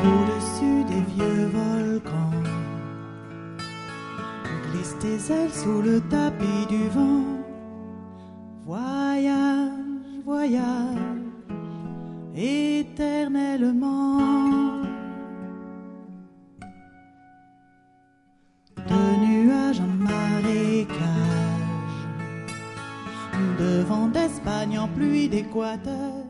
au-dessus des vieux volcans. Glisse tes ailes sous le tapis du vent. Voyage, voyage, éternellement. De nuages en marécage, de vent d'Espagne en pluie d'Équateur.